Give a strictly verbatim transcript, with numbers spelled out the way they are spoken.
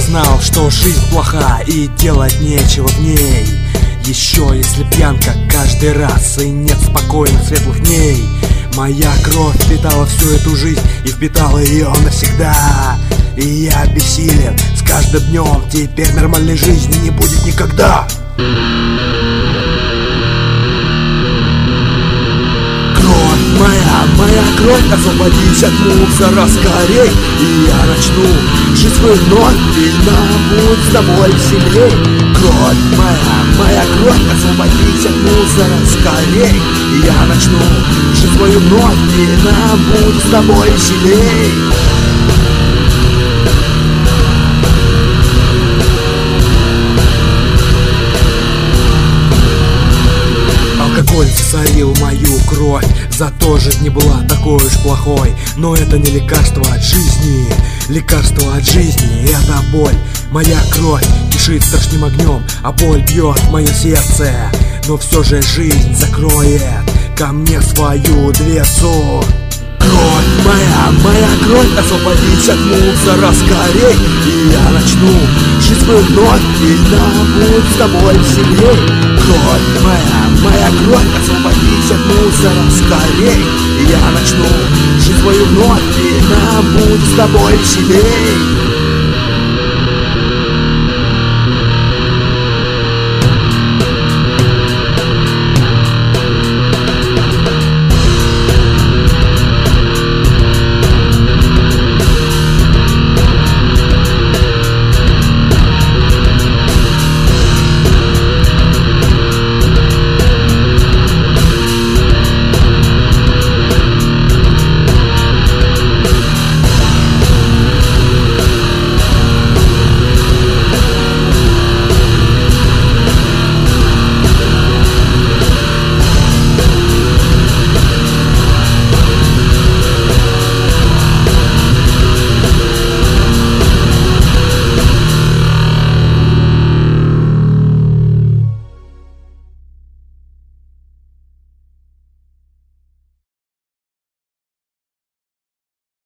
осознал, что жизнь плоха и делать нечего в ней. Еще если пьянка каждый раз и нет спокойных светлых дней. Моя кровь впитала всю эту жизнь и впитала ее навсегда. И я бессилен с каждым днем, теперь нормальной жизни не будет никогда. Кровь моя, моя кровь, освободись от мусора скорей. И я начну жить свою вновь, и нам будет с тобой веселей. Кровь моя, моя кровь, освободись от мусора скорей. И я начну жить свою вновь, и нам будет с тобой веселей. Алкоголь засорил мою кровь, зато жизнь не была такой уж плохой. Но это не лекарство от жизни, лекарство от жизни — это боль. Моя кровь кишит страшным огнем, а боль бьет в мое сердце. Но все же жизнь закроет ко мне свою дверцу. Кровь моя, моя кровь, освободись от мусора скорей. И я начну жить свою вновь, и нам будет с тобой веселей. Кровь моя, моя кровь, освободись от мусора скорей. И я начну жить свою вновь, и нам будет с тобой веселей.